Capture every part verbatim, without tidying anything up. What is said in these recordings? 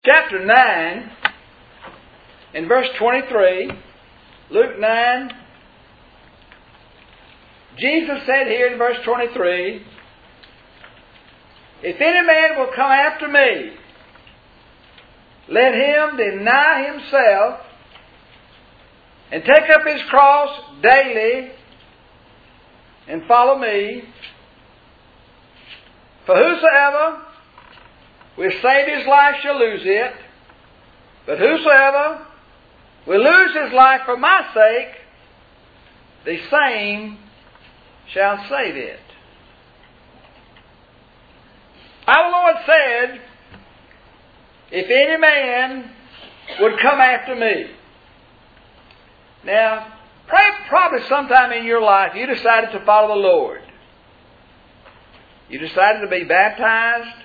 chapter nine, in verse twenty-three, Luke nine, Jesus said here in verse twenty-three, "If any man will come after me, let him deny himself and take up his cross daily and follow me. For whosoever will save his life shall lose it, but whosoever will lose his life for my sake, the same shall save it." Our Lord said, "If any man would come after me." Now, probably sometime in your life you decided to follow the Lord. You decided to be baptized.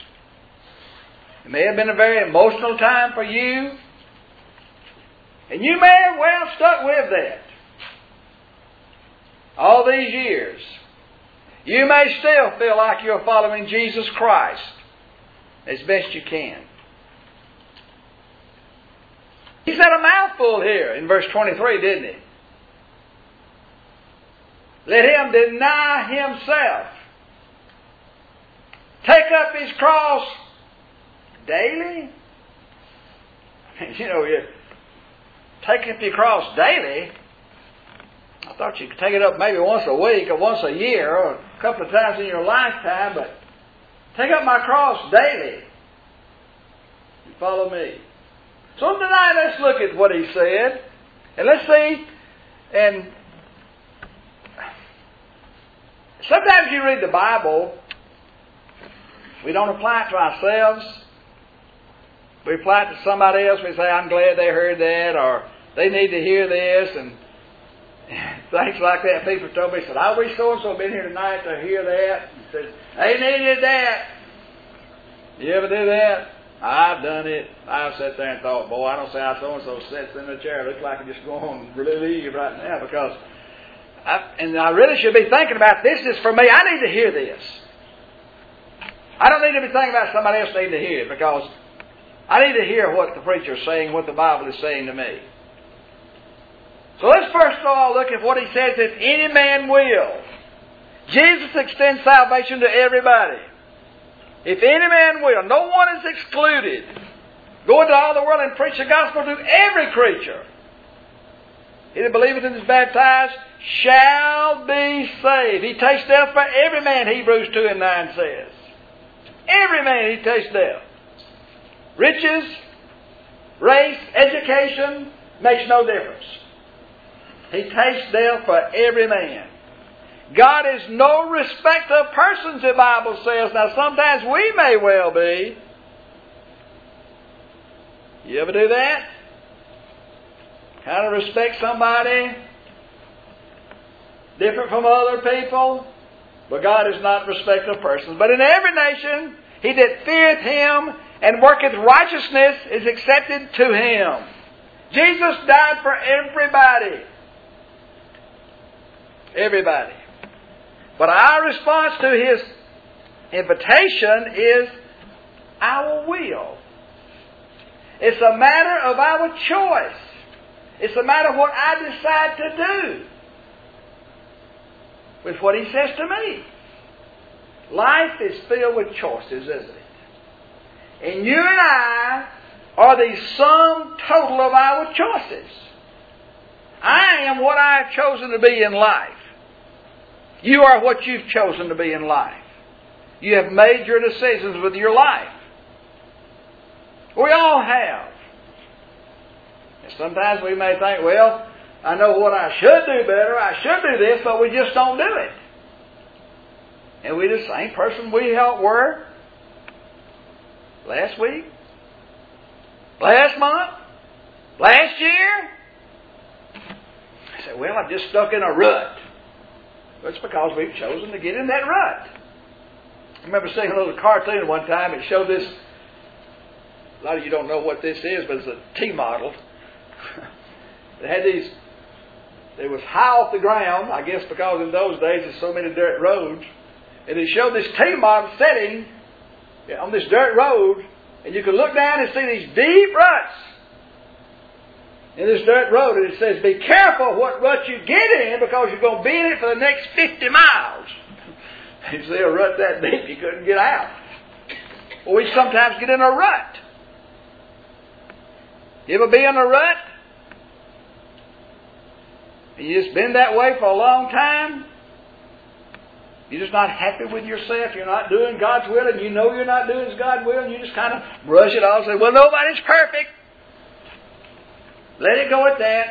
It may have been a very emotional time for you. And you may have well stuck with that all these years. You may still feel like you're following Jesus Christ as best you can. He said a mouthful here in verse twenty-three, didn't he? Let him deny himself. Take up his cross daily. You know, you take up your cross daily. I thought you could take it up maybe once a week or once a year or a couple of times in your lifetime, but take up my cross daily and follow me. So tonight let's look at what he said, and let's see, and sometimes you read the Bible, we don't apply it to ourselves. We apply it to somebody else. We say, "I'm glad they heard that," or "They need to hear this," and things like that. People told me, said, "I wish so-and-so had been here tonight to hear that." And said, "They needed that." You ever do that? I've done it. I've sat there and thought, "Boy, I don't see how so-and-so sits in the chair. It looks like I just go on leave right now," because I, and I really should be thinking about this is for me. I need to hear this. I don't need to be thinking about somebody else needing to hear it, because I need to hear what the preacher is saying, what the Bible is saying to me. So let's first of all look at what he says, "If any man will." Jesus extends salvation to everybody. If any man will. No one is excluded. Go into all the world and preach the gospel to every creature. He that believeth and is baptized shall be saved. He tastes death for every man, Hebrews two and nine says. Every man he tastes death. Riches, race, education, makes no difference. He tastes death for every man. God is no respecter of persons, the Bible says. Now sometimes we may well be. You ever do that? Kind of respect somebody different from other people? But God is not respecter of persons. But in every nation, he that feareth him and worketh righteousness is accepted to him. Jesus died for everybody. Everybody. But our response to his invitation is our will. It's a matter of our choice. It's a matter of what I decide to do with what he says to me. Life is filled with choices, isn't it? And you and I are the sum total of our choices. I am what I have chosen to be in life. You are what you've chosen to be in life. You have made your decisions with your life. We all have. And sometimes we may think, well, I know what I should do better. I should do this, but we just don't do it. And we're the same person we were last week, last month, last year. I say, well, I'm just stuck in a rut. It's because we've chosen to get in that rut. I remember seeing a little cartoon one time. It showed this. A lot of you don't know what this is, but it's a T model. They had these. It was high off the ground, I guess, because in those days there's so many dirt roads. And it showed this T model setting on this dirt road, And you can look down and see these deep ruts in this dirt road. And it says, be careful what rut you get in, because you're going to be in it for the next fifty miles. You see a rut that deep, you couldn't get out. Well, we sometimes get in a rut. You ever be in a rut? And you just been that way for a long time? You're just not happy with yourself. You're not doing God's will, and you know you're not doing God's will, and you just kind of brush it off and say, well, nobody's perfect. Let it go at that.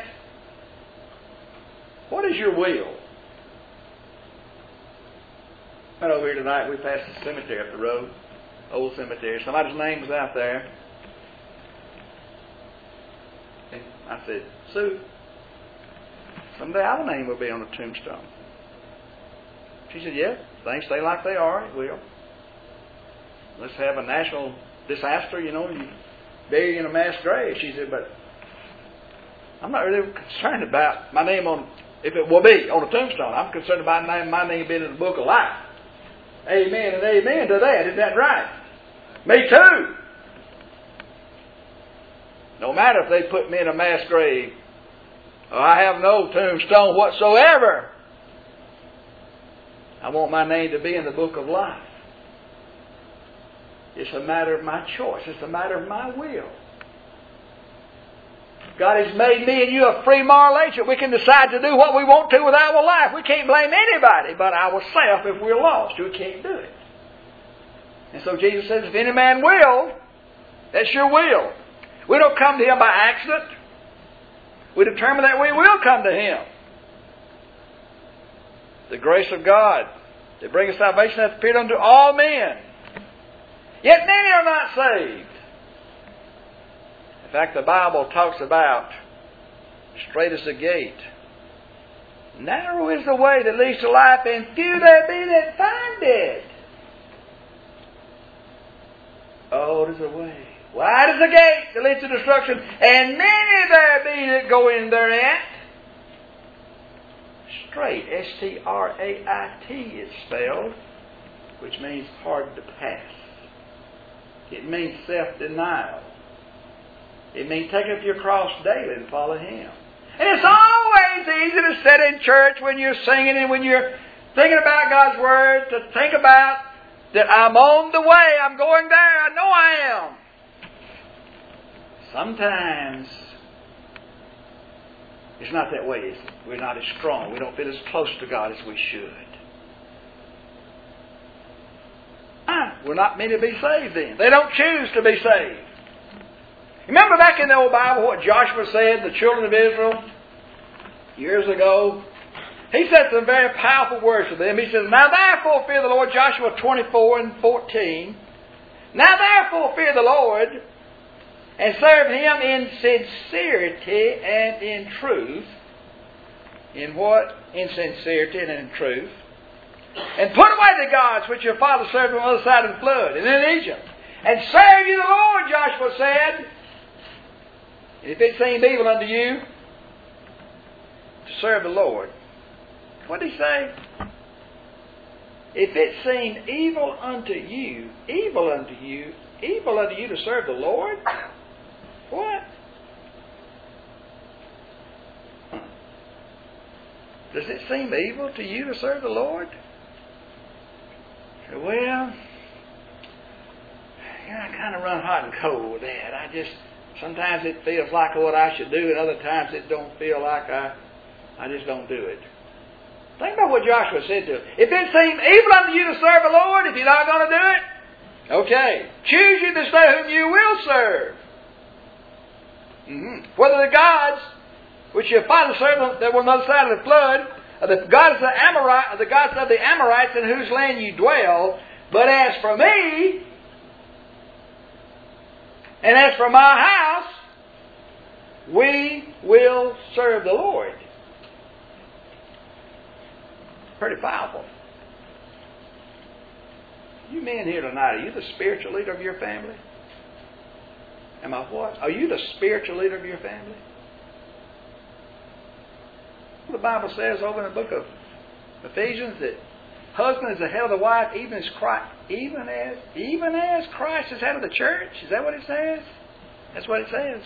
What is your will? Right over here tonight, we passed the cemetery up the road. Old cemetery. Somebody's name was out there. And I said, Sue, someday our name will be on a tombstone. She said, yeah, things stay like they are, it will. Let's have a national disaster, you know, you bury you in a mass grave. She said, but I'm not really concerned about my name on, if it will be on a tombstone. I'm concerned about my name, my name being in the book of life. Amen and amen to that. Isn't that right? Me too. No matter if they put me in a mass grave, or I have no tombstone whatsoever, I want my name to be in the book of life. It's a matter of my choice. It's a matter of my will. God has made me and you a free moral agent. We can decide to do what we want to with our life. We can't blame anybody but ourselves if we're lost. We can't do it. And so Jesus says, if any man will, that's your will. We don't come to Him by accident. We determine that we will come to Him. The grace of God that bringeth salvation hath appeared unto all men. Yet many are not saved. In fact, the Bible talks about straight is the gate. Narrow is the way that leads to life, and few there be that find it. Oh, it is a way. Wide is the gate that leads to destruction, and many there be that go in thereat. Straight, S T R A I T is spelled, which means hard to pass. It means self-denial. It means take up your cross daily and follow Him. And it's always easy to sit in church when you're singing and when you're thinking about God's Word, to think about that I'm on the way, I'm going there, I know I am. Sometimes it's not that way, is it? We're not as strong. We don't feel as close to God as we should. Ah, we're not meant to be saved then. They don't choose to be saved. Remember back in the old Bible what Joshua said, the children of Israel, years ago? He said some very powerful words to them. He says, now therefore fear the Lord, Joshua twenty-four and fourteen. Now therefore fear the Lord, and serve Him in sincerity and in truth. In what? In sincerity and in truth. And put away the gods which your father served on the other side of the flood and in Egypt. And serve you the Lord, Joshua said. And if it seemed evil unto you to serve the Lord. What did He say? If it seemed evil unto you, evil unto you, evil unto you to serve the Lord? What? Does it seem evil to you to serve the Lord? Well, yeah, I kind of run hot and cold with that. I just, sometimes it feels like what I should do, and other times it don't feel like I, I just don't do it. Think about what Joshua said to him. If it seems evil unto you to serve the Lord, if you're not going to do it, okay. Choose you this day whom you will serve. Mm-hmm. Whether the gods which your father served that were on the other side of the flood, or the gods of the Amorite, or the gods of the Amorites in whose land you dwell. But as for me, and as for my house, we will serve the Lord. Pretty powerful. You men here tonight, are you the spiritual leader of your family? Am I what? Are you the spiritual leader of your family? The Bible says over in the book of Ephesians that husband is the head of the wife, even as Christ, even as even as Christ is head of the church. Is that what it says? That's what it says.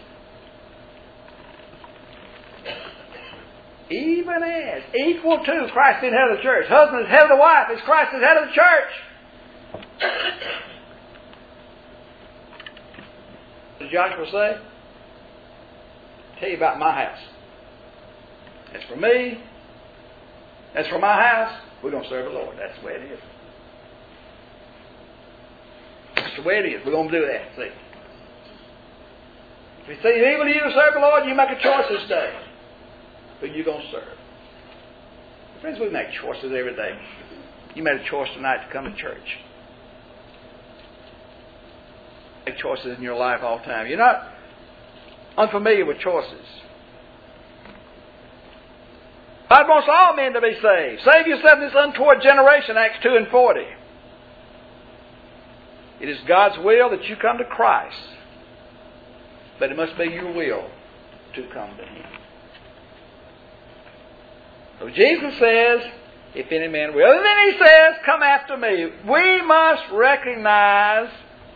Even as, equal to Christ being head of the church. Husband is head of the wife, as Christ is head of the church. What did Joshua say? Tell you about my house. As for me, as for my house, we're going to serve the Lord. That's the way it is. That's the way it is. We're going to do that. See? If it seems evil to you to serve the Lord, you make a choice this day. Who you're going to serve. Friends, we make choices every day. You made a choice tonight to come to church. Make choices in your life all the time. You're not unfamiliar with choices. God wants all men to be saved. Save yourself in this untoward generation, Acts two and forty. It is God's will that you come to Christ. But it must be your will to come to Him. So Jesus says, if any man will. And then He says, come after me. We must recognize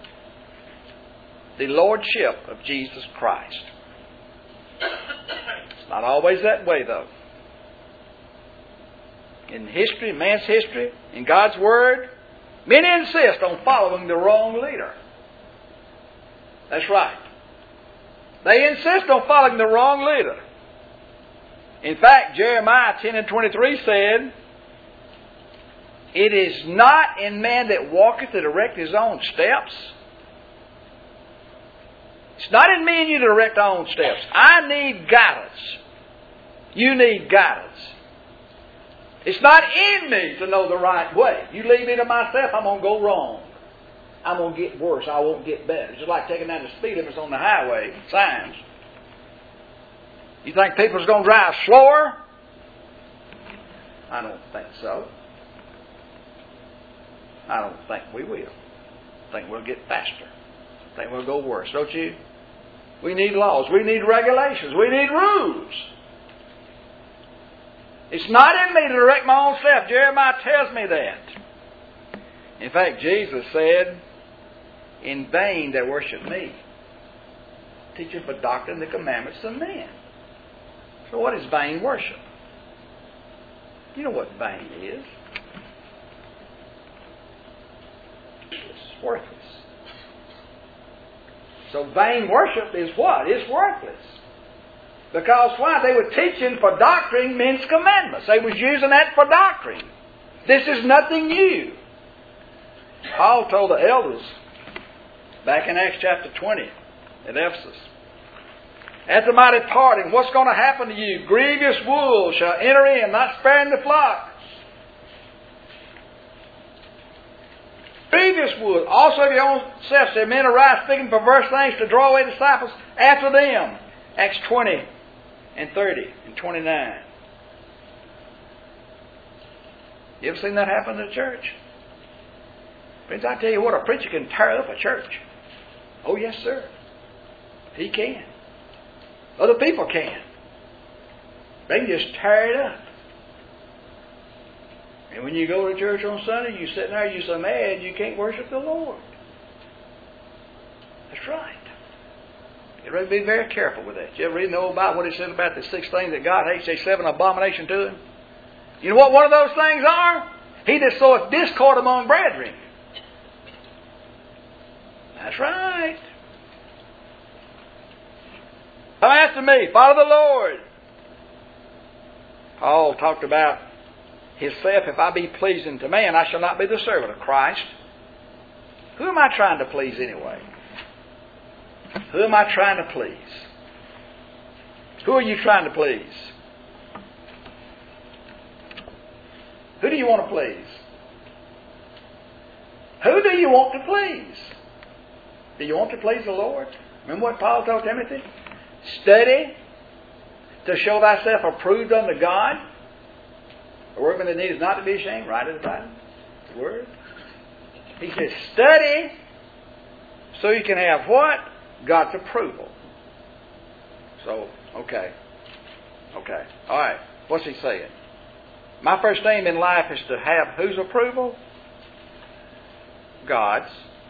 the Lordship of Jesus Christ. It's not always that way, though. In history, in man's history, in God's Word, many insist on following the wrong leader. That's right. They insist on following the wrong leader. In fact, Jeremiah ten and twenty-three said, it is not in man that walketh to direct his own steps. It's not in me and you to direct our own steps. I need guidance. You need guidance. It's not in me to know the right way. You leave me to myself, I'm going to go wrong. I'm going to get worse. I won't get better. It's just like taking down the speed limits on the highway signs. You think people are going to drive slower? I don't think so. I don't think we will. I think we'll get faster. I think we'll go worse, don't you? We need laws. We need regulations. We need rules. It's not in me to direct my own self. Jeremiah tells me that. In fact, Jesus said, in vain they worship me, teaching for doctrine the commandments of men. So what is vain worship? You know what vain is. It's worthless. So vain worship is what? It's worthless. Because why? They were teaching for doctrine men's commandments. They was using that for doctrine. This is nothing new. Paul told the elders back in Acts chapter twenty at Ephesus, at the mighty parting, what's going to happen to you? Grievous wolves shall enter in, not sparing the flock. Grievous wolves. Also of your own self, say men arise speaking perverse things to draw away disciples after them. Acts twenty and thirty and twenty-nine. You ever seen that happen in the church? Friends, I tell you what, a preacher can tear up a church. Oh, yes, sir. He can. Other people can. They can just tear it up. And when you go to church on Sunday, you sit there, you're so mad you can't worship the Lord. That's right. You have to be very careful with that. You ever read in the old Bible what it says about the six things that God hates? They seven abomination to Him. You know what one of those things are? He that soweth discord among brethren. That's right. Come after me. Follow the Lord. Paul talked about himself. If I be pleasing to man, I shall not be the servant of Christ. Who am I trying to please anyway? Who am I trying to please? Who are you trying to please? Who do you want to please? Who do you want to please? Do you want to please the Lord? Remember what Paul told Timothy? Study to show thyself approved unto God. A workman that needs not to be ashamed, right as the Bible, the Word. He says, study so you can have what? God's approval. So, okay. Okay. All right. What's he saying? My first aim in life is to have whose approval? God's.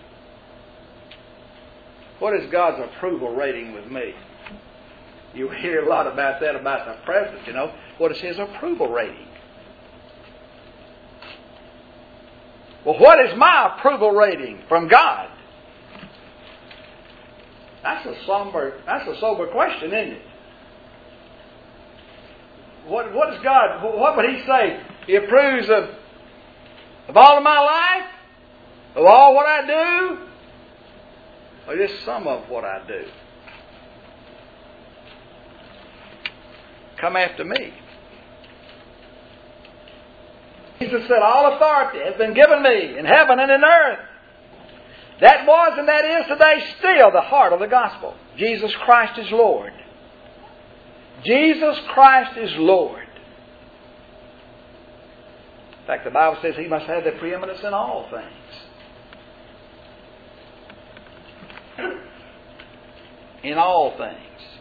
What is God's approval rating with me? You hear a lot about that about the president, you know. What is his approval rating? Well, what is my approval rating from God? That's a somber, that's a sober question, isn't it? What, what is God, what would He say? He approves of, of all of my life? Of all what I do? Or just some of what I do? Come after me. Jesus said, all authority has been given me in heaven and in earth. That was and that is today still the heart of the gospel. Jesus Christ is Lord. Jesus Christ is Lord. In fact, the Bible says He must have the preeminence in all things. In all things.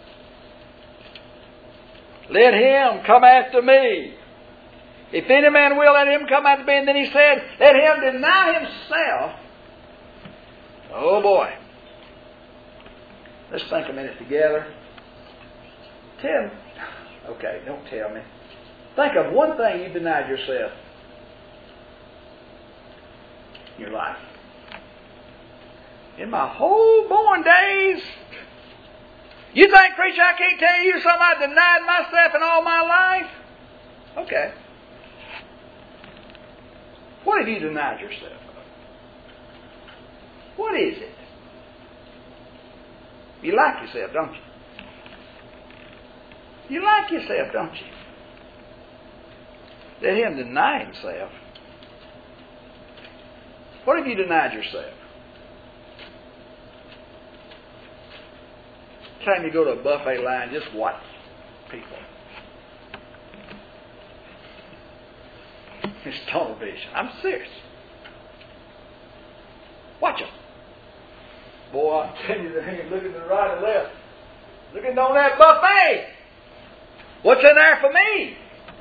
Let him come after me. If any man will, let him come after me. And then he said, let him deny himself. Oh boy. Let's think a minute together. Tim, okay, don't tell me. Think of one thing you denied yourself in your life. In my whole born days, you think, preacher, I can't tell you something I denied myself in all my life? Okay. What have you denied yourself of? What is it? You like yourself, don't you? You like yourself, don't you? Let him deny himself. What have you denied yourself? Time you go to a buffet line, just watch people. It's tunnel vision. I'm serious. Watch them. Boy, I'm telling you, they ain't looking to the right and left. Looking on that buffet. What's in there for me?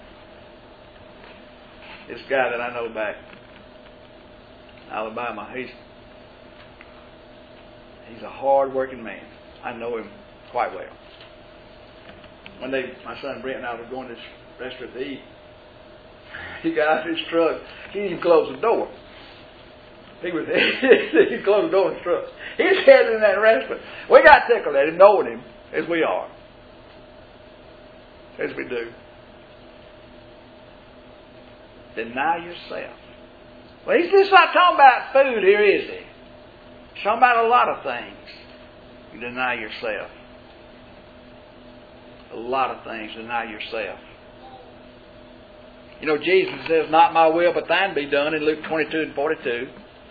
This guy that I know back in Alabama, he's he's a hard-working man. I know him quite well. One day, my son Brent and I were going to this restaurant to eat. He got out of his truck. He didn't even close the door. He was he closed the door in his truck. He's headed in that restaurant. We got tickled at him, knowing him as we are, as we do. Deny yourself. Well, he's just not talking about food here, is he? He's talking about a lot of things. You deny yourself. A lot of things. Deny yourself. You know, Jesus says, not my will, but thine be done in Luke twenty-two and forty-two.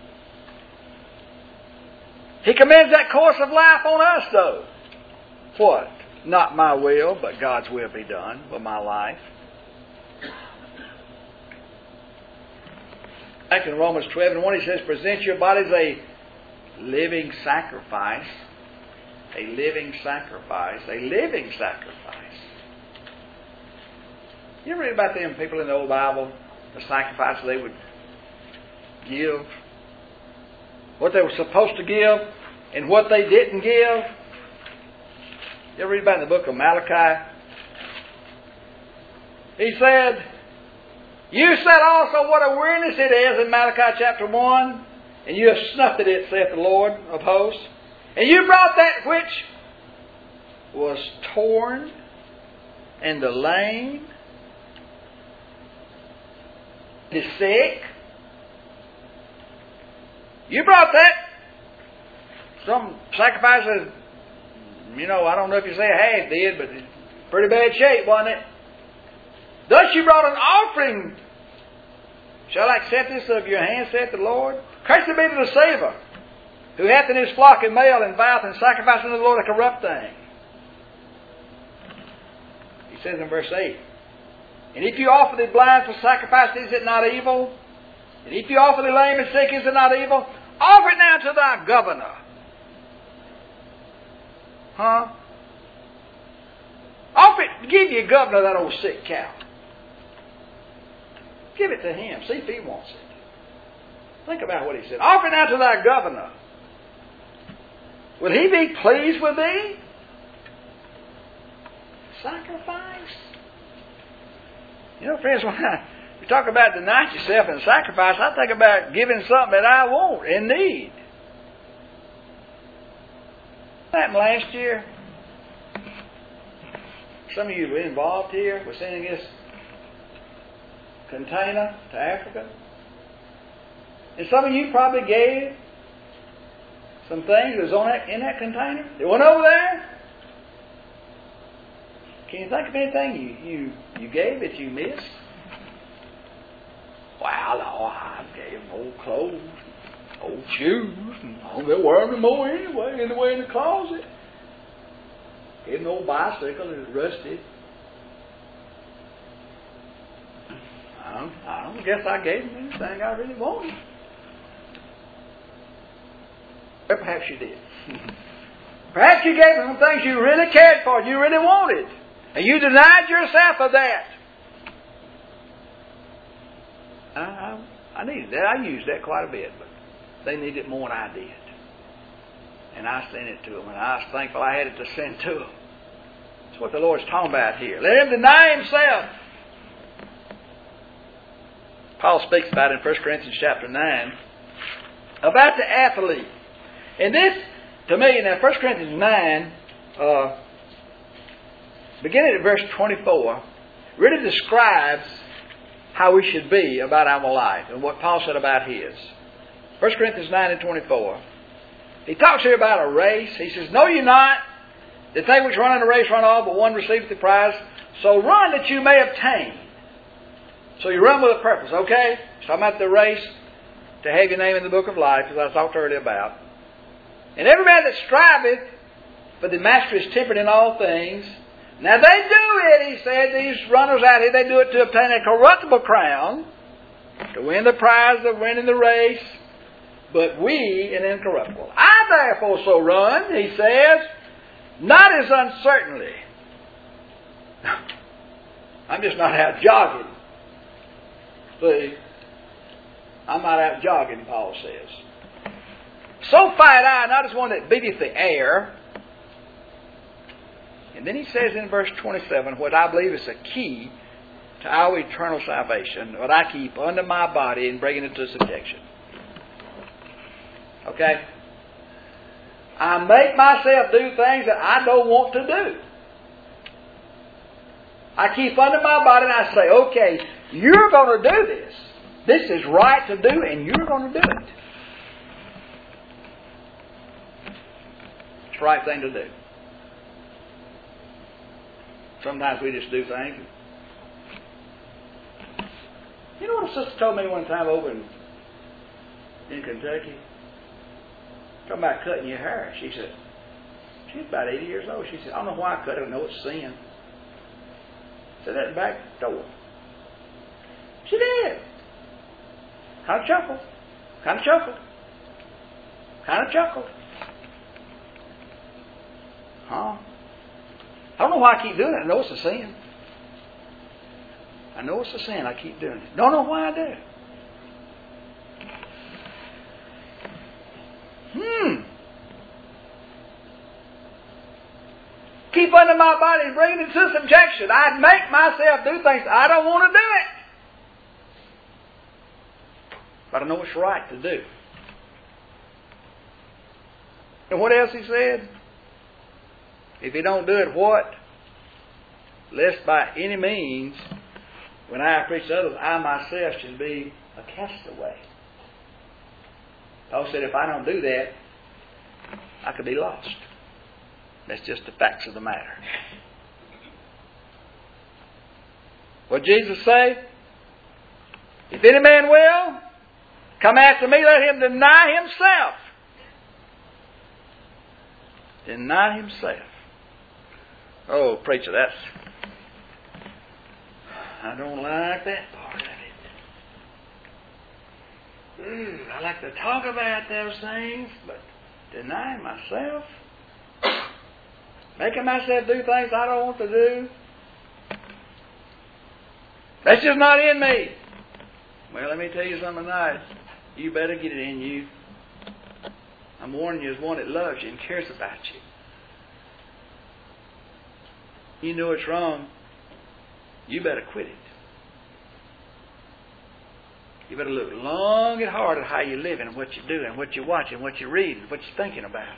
He commends that course of life on us, though. What? Not my will, but God's will be done with my life. Back in Romans twelve and one, he says, present your bodies a living sacrifice. A living sacrifice. A living sacrifice. You ever read about them people in the old Bible, the sacrifices they would give, what they were supposed to give, and what they didn't give? You ever read about in the book of Malachi? He said, you said also what a weariness it is in Malachi chapter one, and you have snuffed at it, saith the Lord of hosts. And you brought that which was torn and the lame, the sick. You brought that. Some sacrifices, you know, I don't know if you say half did, but it's pretty bad shape, wasn't it? Thus you brought an offering. Shall I accept this of your hand, saith the Lord? Cursed be the deceiver, who hath in his flock a male and voweth and sacrifice unto the Lord a corrupt thing. He says in verse eight, and if you offer the blind for sacrifice, is it not evil? And if you offer the lame and sick, is it not evil? Offer it now to thy governor. Huh? Offer it, give your governor that old sick cow. Give it to him. See if he wants it. Think about what he said. Offer now to thy governor. Will he be pleased with thee? Sacrifice? You know, friends, when I, you talk about denying yourself and sacrifice, I think about giving something that I want and need. What happened last year? Some of you were involved here with sending this container to Africa. And some of you probably gave some things that was on that, in that container. It went over there. Can you think of anything you, you, you gave that you missed? Well, oh, I gave them old clothes, old shoes, and oh, they're wearing them more anyway, anyway in the closet. Gave them an old bicycle that was rusted. I don't, I don't guess I gave them anything I really wanted. Or perhaps you did. Perhaps you gave them some things you really cared for, you really wanted. And you denied yourself of that. I, I, I needed that. I used that quite a bit, but they needed it more than I did. And I sent it to them, and I was thankful I had it to send to them. That's what the Lord's talking about here. Let him deny himself. Paul speaks about it in First Corinthians chapter nine about the athlete. And this, to me, in First Corinthians nine, uh, beginning at verse twenty-four, really describes how we should be about our life and what Paul said about his. First Corinthians nine and twenty-four. He talks here about a race. He says, know ye not that they which run in a race run all, but one receiveth the prize? So run that you may obtain. So you run with a purpose, okay? So talking about the race to have your name in the book of life, as I talked earlier about. And every man that striveth for the master is tempered in all things. Now they do it, he said, these runners out here, they do it to obtain a corruptible crown, to win the prize of winning the race, but we an incorruptible. I therefore so run, he says, not as uncertainly. I'm just not out jogging. See, I'm not out jogging, Paul says. So fight I, not as one that beateth the air. And then he says in verse twenty-seven, what I believe is the key to our eternal salvation, what I keep under my body and bringing it to subjection. Okay? I make myself do things that I don't want to do. I keep under my body and I say, okay, you're going to do this. This is right to do and you're going to do it. It's the right thing to do. Sometimes we just do things. You know what a sister told me one time over in, in Kentucky? Talking about cutting your hair. She said, she's about eighty years old. She said, I don't know why I cut it. I know it's sin. Said that in the back door. She did. Kind of chuckled. Kind of chuckled. Kind of chuckled. Huh? I don't know why I keep doing it. I know it's a sin. I know it's a sin. I keep doing it. Don't know why I do it. Hmm. Keep under my body and bring it to subjection. I'd make myself do things. I don't want to do it. But I know it's right to do. And what else he said? If you don't do it, what? Lest by any means, when I preach to others, I myself should be a castaway. Paul said, if I don't do that, I could be lost. That's just the facts of the matter. What did Jesus say? If any man will come after me, let him deny himself. Deny himself. Oh, preacher, that's... I don't like that part of it. Ooh, I like to talk about those things, but denying myself, making myself do things I don't want to do, that's just not in me. Well, let me tell you something tonight. You better get it in you. I'm warning you as one that loves you and cares about you. You know it's wrong. You better quit it. You better look long and hard at how you're living and what you're doing, what you're watching, what you're reading, what you're thinking about.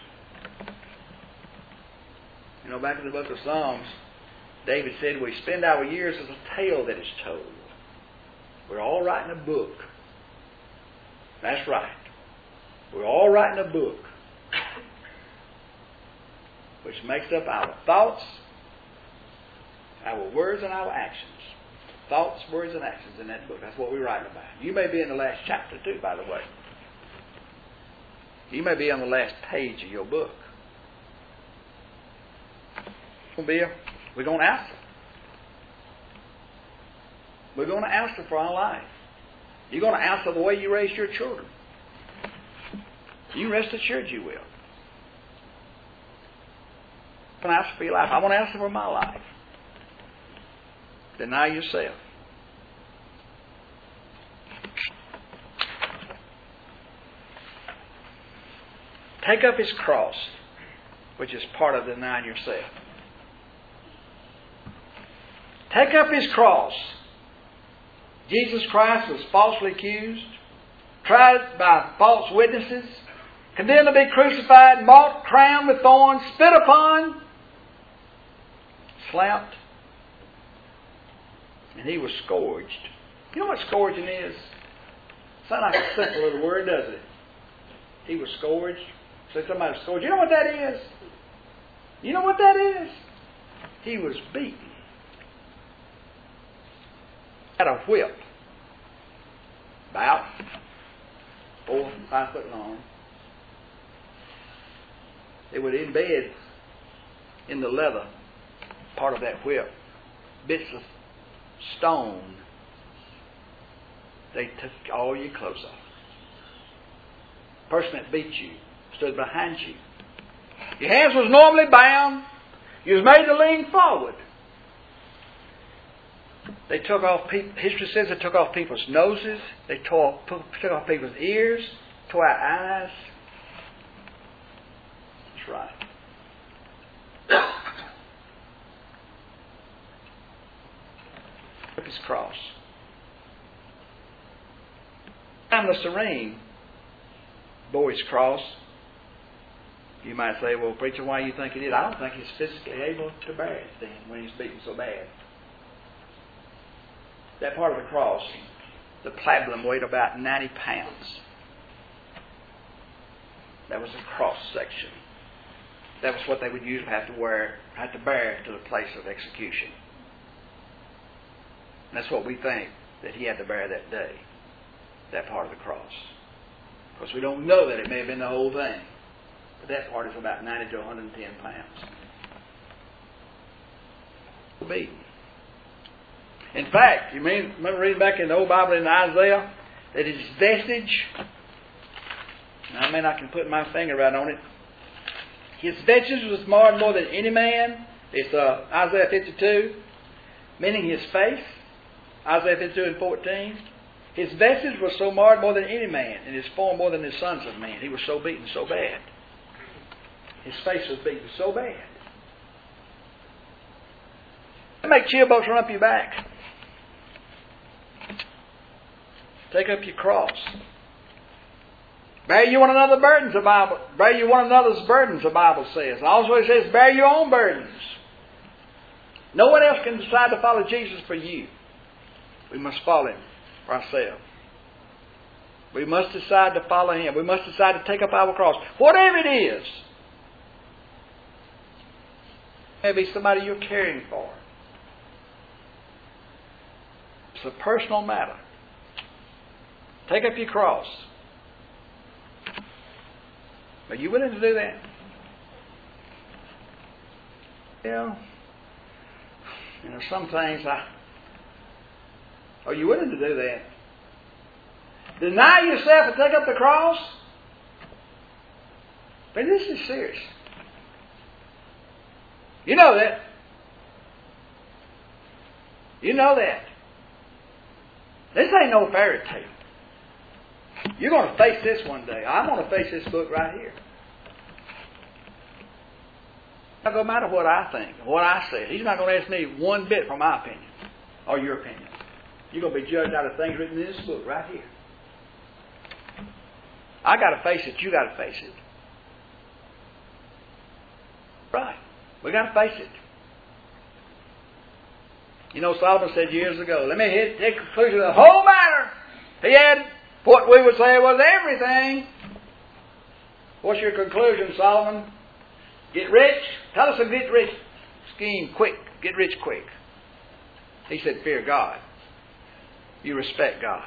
You know, back in the book of Psalms, David said, we spend our years as a tale that is told. We're all writing a book. That's right. We're all writing a book which makes up our thoughts, our words, and our actions. Thoughts, words, and actions in that book. That's what we're writing about. You may be in the last chapter too, by the way. You may be on the last page of your book. We're going to answer. We're going to answer for our life. You're going to answer the way you raised your children. You rest assured you will. I'm going to answer for your life. I want to answer for my life. Deny yourself. Take up his cross, which is part of denying yourself. Take up his cross. Jesus Christ was falsely accused, tried by false witnesses, condemned to be crucified, mocked, crowned with thorns, spit upon, slapped, and he was scourged. You know what scourging is? Sounds like a simple little word, doesn't it? He was scourged. Say somebody scourged. You know what that is? You know what that is? He was beaten. Had a whip. About four, five foot long. They would embed in the leather part of that whip bits of stone. They took all your clothes off. The person that beat you stood behind you. Your hands was normally bound. You was made to lean forward. They took off, history says they took off people's noses. They tore, took off people's ears, tore out eyes. That's right. Took his cross. Time the serene bore his cross. You might say, well, preacher, why do you think he did? I don't think he's physically able to bear it then when he's beaten so bad. That part of the cross, the pablum, weighed about ninety pounds. That was a cross section. That was what they would usually have to wear, have to bear to the place of execution. And that's what we think that he had to bear that day. That part of the cross. Of course, we don't know that it may have been the whole thing. But that part is about ninety to one hundred ten pounds. Beaten. In fact, you remember reading back in the old Bible in Isaiah that his vestige, and I mean I can put my finger right on it, his vestige was marred more than any man. It's uh, Isaiah fifty-two, meaning his face. Isaiah fifty-two and fourteen. His vestige was so marred more than any man, and his form more than the sons of men. He was so beaten so bad. His face was beaten so bad. That make chill bumps run up your back. Take up your cross. Bear you one another's burdens, the Bible. Bear you one another's burdens, the Bible says. Also it says, bear your own burdens. No one else can decide to follow Jesus for you. We must follow Him for ourselves. We must decide to follow Him. We must decide to take up our cross. Whatever it is. Maybe somebody you're caring for. It's a personal matter. Take up your cross. Are you willing to do that? Well, you know, some things I... Are you willing to do that? Deny yourself and take up the cross? But this is serious. You know that. You know that. This ain't no fairy tale. You're going to face this one day. I'm going to face this book right here. It doesn't matter what I think, what I say. He's not going to ask me one bit for my opinion or your opinion. You're going to be judged out of things written in this book right here. I got to face it. You got to face it. Right. We got to face it. You know, Solomon said years ago, let me hit the conclusion of the whole matter. He had what we would say was everything. What's your conclusion, Solomon? Get rich? Tell us a get rich scheme quick. Get rich quick. He said, fear God. You respect God.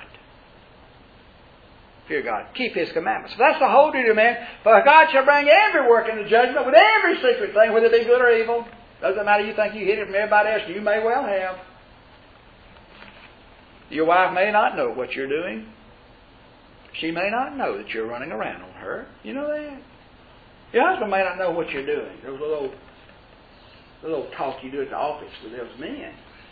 Fear God. Keep His commandments. That's the whole duty of man. For God shall bring every work into judgment with every secret thing, whether it be good or evil. Doesn't matter you think you hid it from everybody else. You may well have. Your wife may not know what you're doing. She may not know that you're running around on her. You know that? Your husband may not know what you're doing. There's a little, a little talk you do at the office with those men.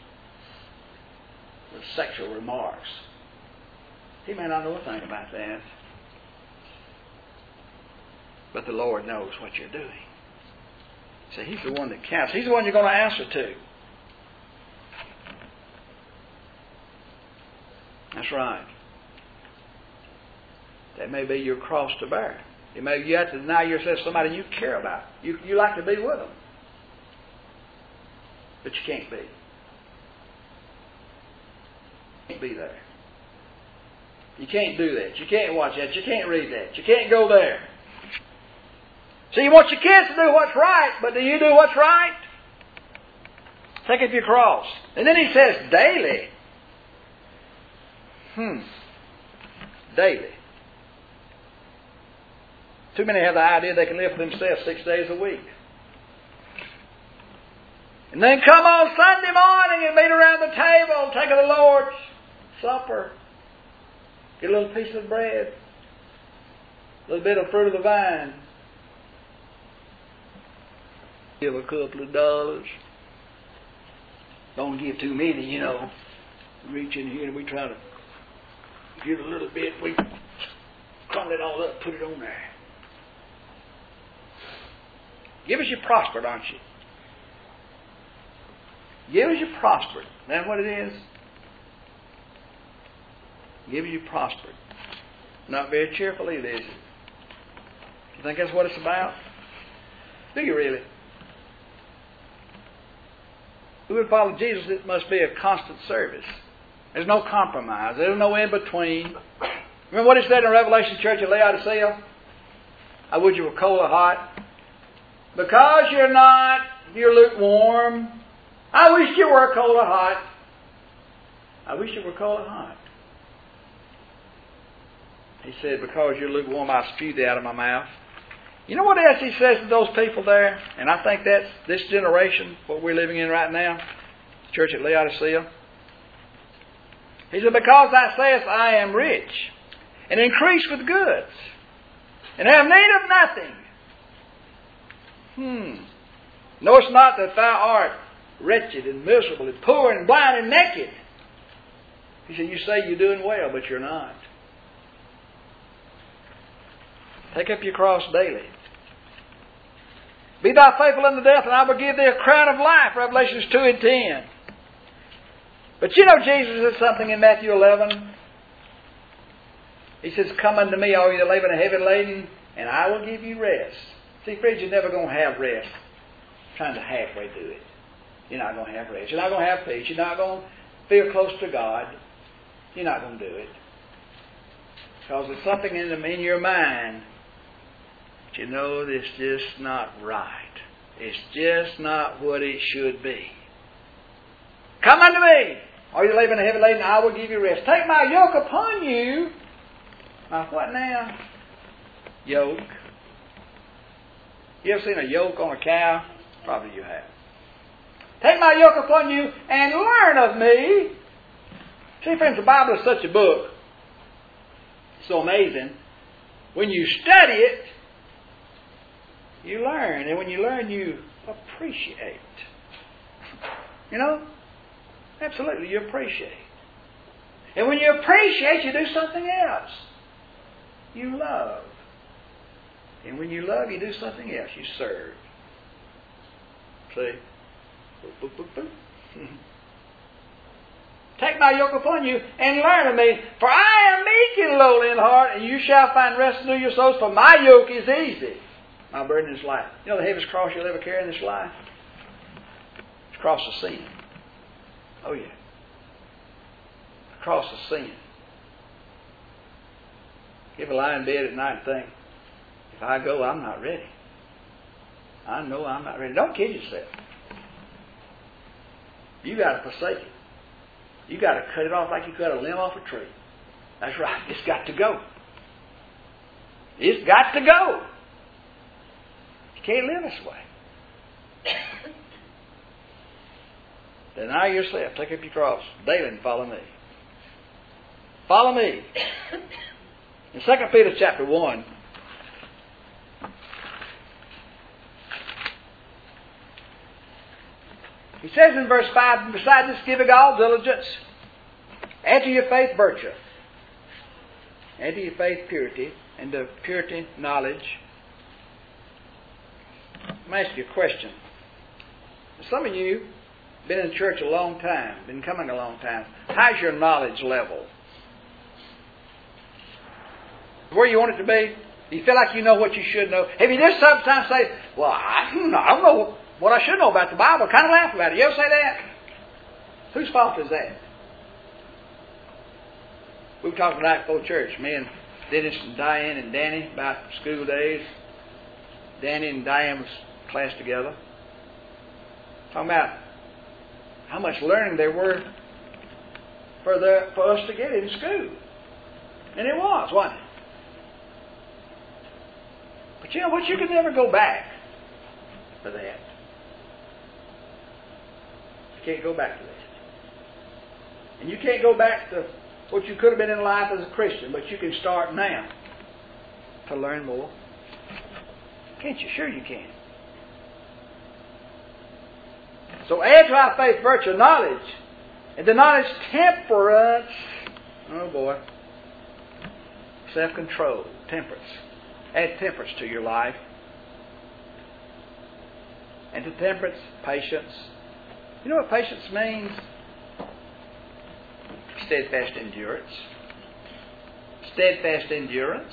With sexual remarks. He may not know a thing about that. But the Lord knows what you're doing. See, He's the one that counts. He's the one you're going to answer to. That's right. That may be your cross to bear. It may you have to deny yourself somebody you care about. You you like to be with them. But you can't be. You can't be there. You can't do that. You can't watch that. You can't read that. You can't go there. See, you want your kids to do what's right, but do you do what's right? Take up your cross. And then he says daily. Hmm. Daily. Too many have the idea they can live for themselves six days a week. And then come on Sunday morning and meet around the table, take of the Lord's Supper. Get a little piece of bread. A little bit of fruit of the vine. Give a couple of dollars. Don't give too many, you know. Reach in here and we try to give a little bit. We crumble it all up, put it on there. Give as you prospered, aren't you? Give as you prospered. Isn't that what it is? Give as you prospered. Not very cheerful either, is it? You think that's what it's about? Do you really? Who would follow Jesus? It must be a constant service. There's no compromise. There's no in between. Remember what it said in Revelation Church at Laodicea? I would you were cold or hot. Because you're not, you're lukewarm. I wish you were cold or hot. I wish you were cold or hot. He said, because you're lukewarm, I'll spew thee out of my mouth. You know what else he says to those people there? And I think that's this generation, what we're living in right now. Church at Laodicea. He said, because thou sayest, I am rich, and increase with goods, and have need of nothing. Hmm. Knowest not that thou art wretched and miserable and poor and blind and naked. He said, you say you're doing well, but you're not. Take up your cross daily. Be thou faithful unto death, and I will give thee a crown of life. Revelations two and ten. But you know Jesus said something in Matthew eleven. He says, come unto me, all you that labor and are heavy laden, and I will give you rest. See, friends, you're never going to have rest trying to halfway do it. You're not going to have rest. You're not going to have peace. You're not going to feel close to God. You're not going to do it. Because there's something in, them, in your mind that you know that's just not right. It's just not what it should be. Come unto me, all you labor and are heavy laden, I will give you rest. Take my yoke upon you. My what now? Yoke. You ever seen a yoke on a cow? Probably you have. Take my yoke upon you and learn of me. See, friends, the Bible is such a book. So amazing. When you study it, you learn. And when you learn, you appreciate. You know? Absolutely, you appreciate. And when you appreciate, you do something else. You love. And when you love, you do something else. You serve. See? Boop, boop, boop, boop. Take my yoke upon you and learn of me, for I am meek and lowly in heart, and you shall find rest unto your souls, for my yoke is easy. My burden is light. You know the heaviest cross you'll ever carry in this life? It's the cross of sin. Oh yeah. The cross of sin. You ever lie in bed at night and think, if I go, I'm not ready. I know I'm not ready. Don't kid yourself. You got to forsake it. You got to cut it off like you cut a limb off a tree. That's right. It's got to go. It's got to go. You can't live this way. Deny yourself. Take up your cross daily and follow me. Follow me. In Second Peter chapter one, he says in verse five, besides this giving all diligence, add to your faith virtue, add to your faith purity, and to purity knowledge. Let me ask you a question. Some of you have been in church a long time, been coming a long time. How's your knowledge level? Where you want it to be? Do you feel like you know what you should know? Have you just sometimes say, well, I, I don't know what I should know about the Bible? Kind of laugh about it. You ever say that? Whose fault is that? We were talking tonight before church. Me and Dennis and Diane and Danny about school days. Danny and Diane was class together. Talking about how much learning there were for the for us to get in school. And it was, wasn't it? But you know what? You can never go back for that. You can't go back to that. And you can't go back to what you could have been in life as a Christian, but you can start now to learn more. Can't you? Sure you can. So add to our faith virtue, knowledge. And to knowledge, temperance. Oh boy. Self-control, temperance. Add temperance to your life. And to temperance, patience. You know what patience means? Steadfast endurance. Steadfast endurance.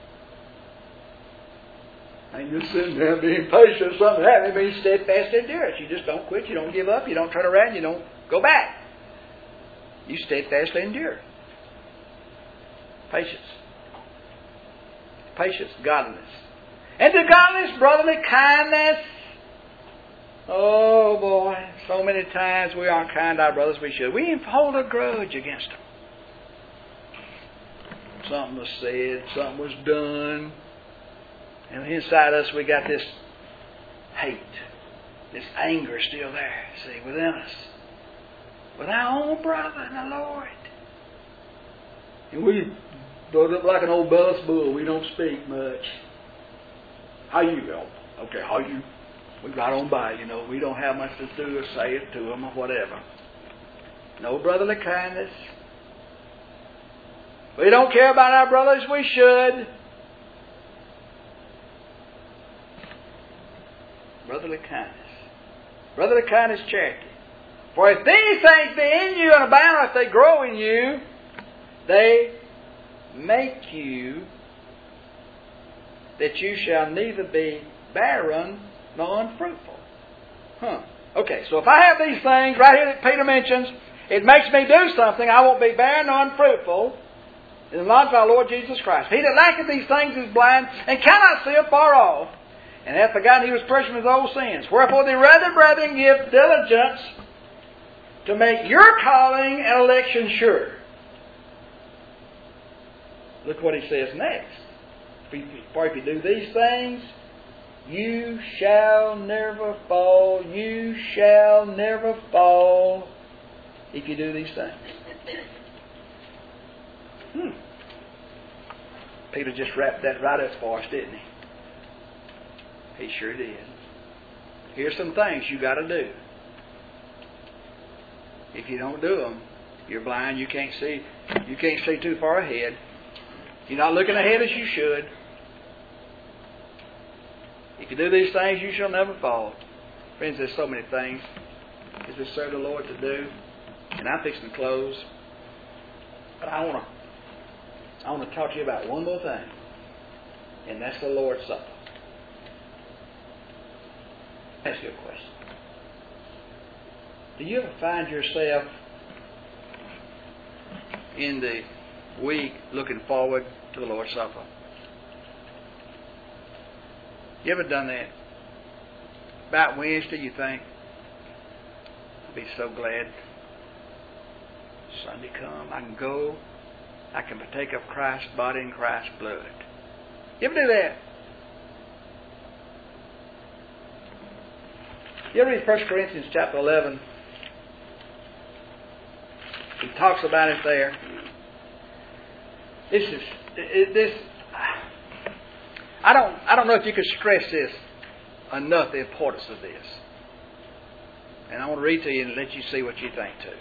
I ain't just sitting there being patient. Something happens. It means steadfast endurance. You just don't quit. You don't give up. You don't turn around. You don't go back. You steadfastly endure. Patience. Patience, godliness. And to godliness, brotherly kindness. Oh boy, so many times we aren't kind to our brothers we should. We hold a grudge against them. Something was said, something was done. And inside us we got this hate, this anger still there, see, within us. With our own brother in the Lord. And we build up like an old bus bull. We don't speak much. How you go? Okay, how you? We got on by, you know. We don't have much to do or say it to them or whatever. No brotherly kindness. We don't care about our brothers we should. Brotherly kindness. Brotherly kindness, charity. For if these things be in you and abound, or if they grow in you, they make you that you shall neither be barren nor unfruitful. Huh. Okay, so if I have these things right here that Peter mentions, it makes me do something. I won't be barren nor unfruitful in the knowledge of our Lord Jesus Christ. He that lacketh these things is blind and cannot see afar off, and hath forgotten he was purged with his old sins. Wherefore they rather, brethren, give diligence to make your calling and election sure. Look what he says next. For if you do these things, you shall never fall. You shall never fall if you do these things. Hmm. Peter just wrapped that right up for us, didn't he? He sure did. Here's some things you got to do. If you don't do them, You're blind. You can't see. You can't see too far ahead. You're not looking ahead as you should. If you do these things, you shall never fall. Friends, there's so many things as we serve the Lord to do. And I'm fixing to close. But I want to I want to talk to you about one more thing. And that's the Lord's Supper. Ask you a question. Do you ever find yourself in the week looking forward to the Lord's Supper? You ever done that? About Wednesday you think, I'll be so glad Sunday come. I can go. I can partake of Christ's body and Christ's blood. You ever do that? You ever read First Corinthians chapter eleven? He talks about it there. This is it, this. I don't. I don't know if you could stress this enough. The importance of this. And I want to read to you and let you see what you think too.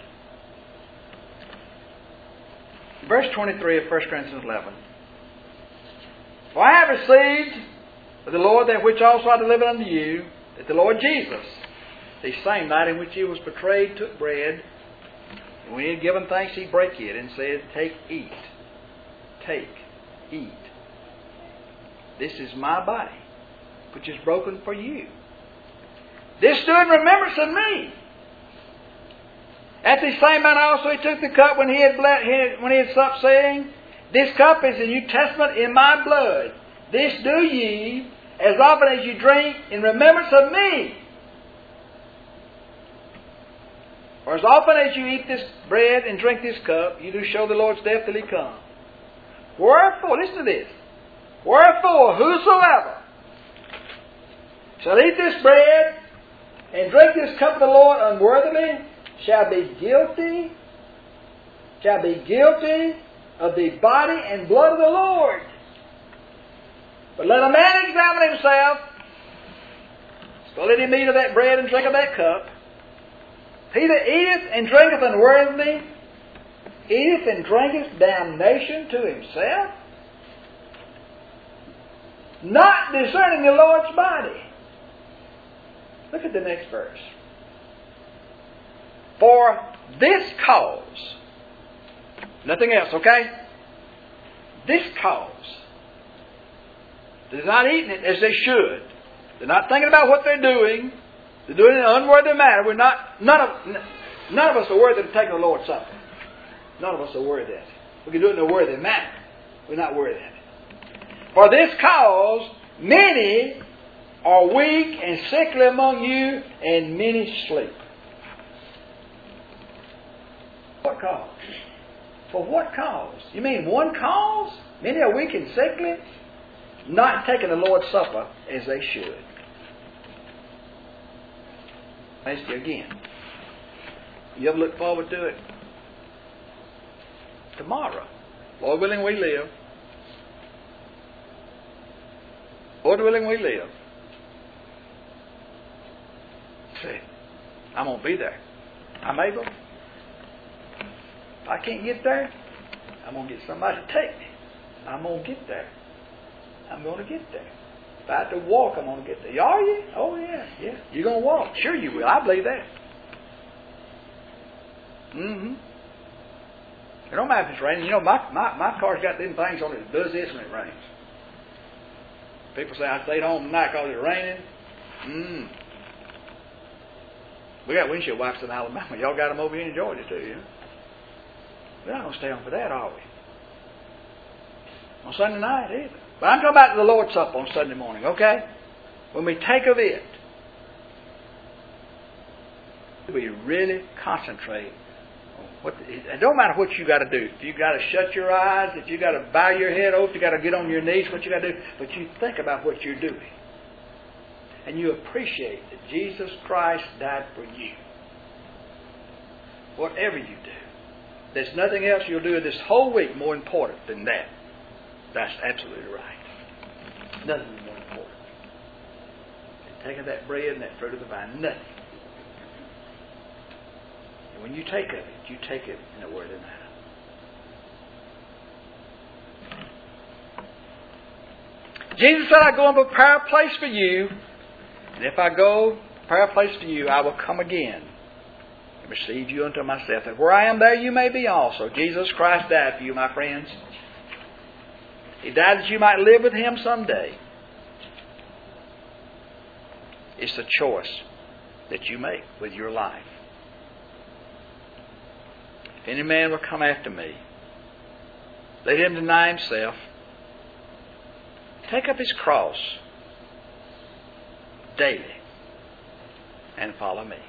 Verse twenty-three of First Corinthians eleven. For I have received of the Lord that which also I delivered unto you, that the Lord Jesus, the same night in which he was betrayed, took bread, and when he had given thanks, he brake it, and said, Take, eat. Take, eat. This is my body, which is broken for you. This do in remembrance of me. At the same manner also he took the cup when he had bled, when he had supped, saying, This cup is the New Testament in my blood. This do ye as often as you drink in remembrance of me. For as often as you eat this bread and drink this cup, you do show the Lord's death till he come. Wherefore, listen to this. Wherefore, whosoever shall eat this bread and drink this cup of the Lord unworthily shall be guilty, shall be guilty of the body and blood of the Lord. But let a man examine himself, so let him eat of that bread and drink of that cup. He that eateth and drinketh unworthily eateth and drinketh damnation to himself, not discerning the Lord's body. Look at the next verse. For this cause, nothing else, okay? This cause, they're not eating it as they should. They're not thinking about what they're doing. They're doing it in an unworthy manner. We're not, none of, none of us are worthy to take the Lord's Supper. None of us are worthy of it. We can do it in a worthy manner. We're not worthy of it. For this cause, many are weak and sickly among you, and many sleep. What cause? For what cause? You mean one cause? Many are weak and sickly? Not taking the Lord's Supper as they should. Ask you again. You ever look forward to it? Tomorrow. Lord willing, we live. Lord willing, we live. See, I'm going to be there. I'm able. If I can't get there, I'm going to get somebody to take me. I'm going to get there. I'm going to get there. If I have to walk, I'm going to get there. Are you? Oh, yeah, yeah. You're going to walk. Sure you will. I believe that. Mm-hmm. It don't matter if it's raining. You know, my, my, my car's got them things on it that does this when it rains. People say, I stayed home tonight because it's raining. Mm. We got windshield wipers in Alabama. Y'all got them over here in Georgia too, yeah? We're not going to stay home for that, are we? On Sunday night either. But I'm talking about the Lord's Supper on Sunday morning, okay? When we take of it, we really concentrate on what... The, it don't matter what you got to do. If you got to shut your eyes, if you got to bow your head over, if you got to get on your knees, what you got to do. But you think about what you're doing. And you appreciate that Jesus Christ died for you. Whatever you do. There's nothing else you'll do this whole week more important than that. That's absolutely right. Nothing more important. Taking that bread and that fruit of the vine. Nothing. And when you take of it, you take it in the Word of God. Jesus said, I go and prepare a place for you. And if I go prepare a place for you, I will come again and receive you unto myself. And where I am, there you may be also. Jesus Christ died for you, my friends. He died that you might live with Him someday. It's the choice that you make with your life. If any man will come after me, let him deny himself, take up his cross daily, and follow me.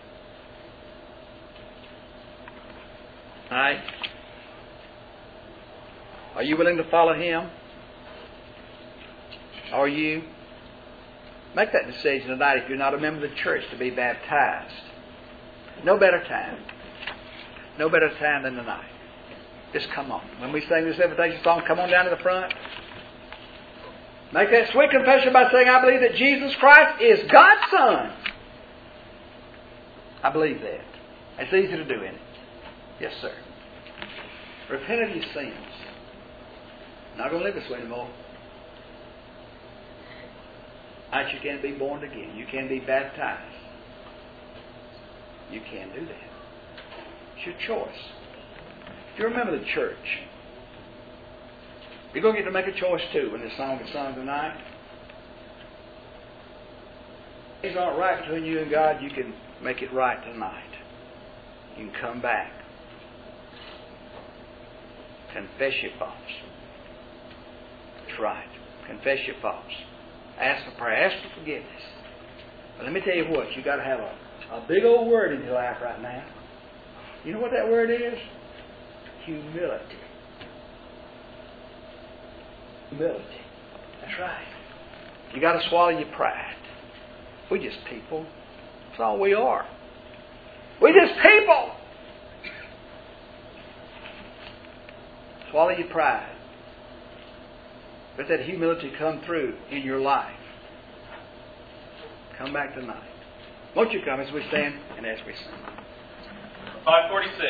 Alright? Are you willing to follow Him? Are you? Make that decision tonight if you're not a member of the church to be baptized. No better time. No better time than tonight. Just come on. When we sing this invitation song, come on down to the front. Make that sweet confession by saying, I believe that Jesus Christ is God's Son. I believe that. It's easy to do, isn't it? Yes, sir. Repent of your sins. Not going to live this way anymore. Tonight you can be born again. You can be baptized. You can do that. It's your choice. If you remember the church, you're going to get to make a choice too when this song is sung tonight. If it's not right between you and God, you can make it right tonight. You can come back. Confess your faults. That's right. Confess your faults. Ask for prayer. Ask for forgiveness. But let me tell you what, you've got to have a, a big old word in your life right now. You know what that word is? Humility. Humility. That's right. You got to swallow your pride. We're just people. That's all we are. We're just people. Swallow your pride. Let that humility come through in your life. Come back tonight. Won't you come as we stand and as we sing? five forty-six.